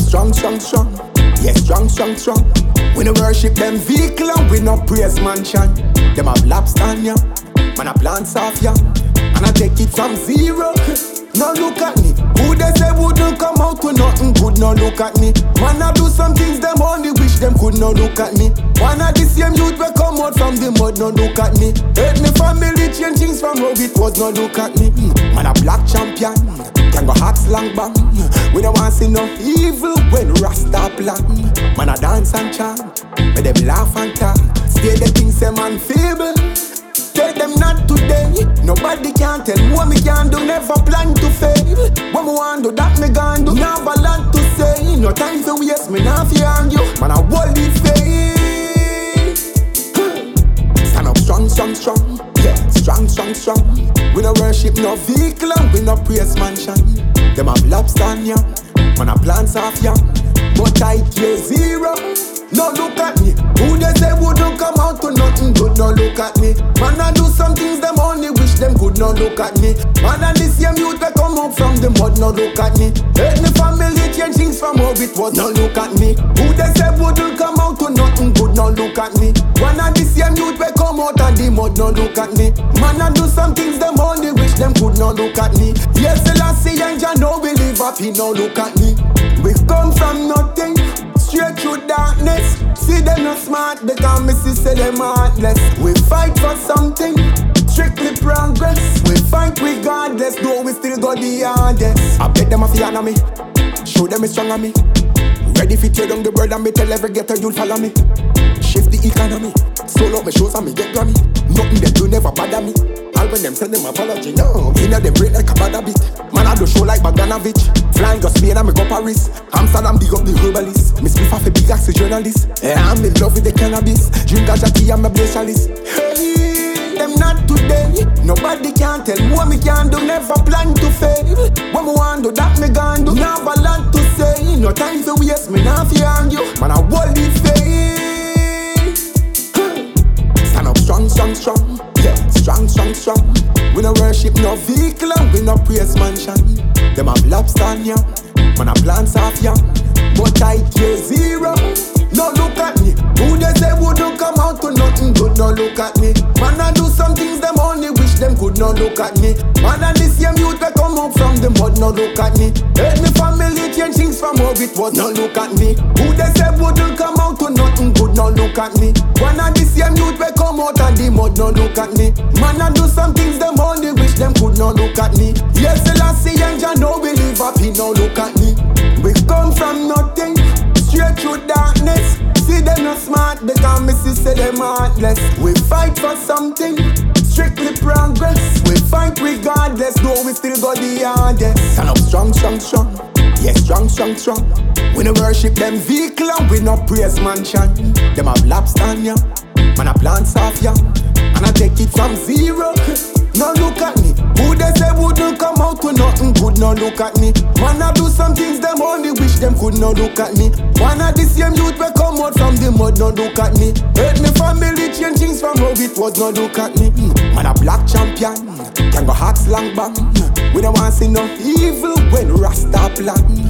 strong, strong, strong. Yeah, strong, strong, strong. We no worship them vehicle and we no praise mansion. Them have lobster on ya, man a plants off ya, and I take it from zero. No look at me. Who they say wouldn't come out with nothing good? No look at me. Man I do some things them only wish them could. No look at me. One of the same youth we come out from the mud. No look at me. Hate me family change things from how it was. No look at me. Man a black champion. Can go hot slang bang. We don't want see no evil when Rasta plan. Man a dance and chant. Make them laugh and talk. Say the things say man feeble. Tell them not today. Nobody can tell me what me can do. Never plan to fail. What me want do, that me gon' do. Never lot to say. No time to waste, me not fear argue. Man, I hold it faith. Stand up strong, strong, strong. Yeah, strong, strong, strong. We no worship no vehicle and we no praise mansion. Them have lobster on ya, man a plants off ya, but I care zero. No look at me. Who they say wouldn't come out to nothing good? No look at me. Man I do some things them only wish them could. No look at me. Man and the same youth they come out from the mud. No look at me. Hate me family change things from how it was. No look at me. Who they say wouldn't come out to nothing good? No look at me. One and the same youth they come out of the mud. No look at me. Man I do some things them only wish them could. No look at me. Yes, the last see and ya know we live happy. No look at me. We come from nothing. Straight through darkness. See them not smart because me see say them heartless. We fight for something, strictly progress. We fight regardless, though we still got the hardest. I bet them a fan of me, show them is strong on me. Ready fi tear down the world and me tell every ghetto you'll follow me. Shift the economy, sold out me shows and me get Grammy. Nothing them do never bother me. All when them send them apology, no. Inna them break like a bad habit. Man I do show like Bogdanovich. Flying go Spain and me go Paris. Amsterdam big up the herbalist. Me spliff off a big axe journalist. I'm in love with the cannabis. Drink a jackie and me blaze chalice. Hey, them not today. Nobody can tell me what me can do. Never plan to fail. What me want do, that me gon' do. Never lot to say. No time to waste, me not fear argue. Man I hold it faith. Stand up strong, strong, strong. Yeah, strong, strong, strong. We no worship no vehicle and we no praise mansion. Them have lobster on ya, man a plants off ya, but I care zero. No look at me. Who they say wouldn't come out to nothing good? No look at me. Man I do some things them only wish them could. No look at me. Man and the same youth they come out from the mud. No look at me. Hate me family change things from how it was. No look at me. Who they say wouldn't come out to nothing good? No look at me. One and the same youth they come out of the mud. No look at me. Man I do some things them only wish them could. No look at me. Yes, the last see and ya know we live happy. No look at me. We come from nothing, straight through darkness. See them not smart because me see say them heartless. We fight for something, strictly progress. We fight regardless, though we still got the hardest. Stand up strong, strong, strong. Yeah, strong, strong, strong. We no worship them vehicle and we no praise mansion. Them have lobster on ya, man a plants off ya, and I take it from zero. No look at me. Who they say wouldn't come out with nothing good? No look at me. Man I do some things them only wish them could. No look at me. One of the same youth we come out from the mud. No look at me. Hate me family change things from how it was. No look at me. Man a black champion. Can go hot slang bang. We don't want see no evil when Rasta plan.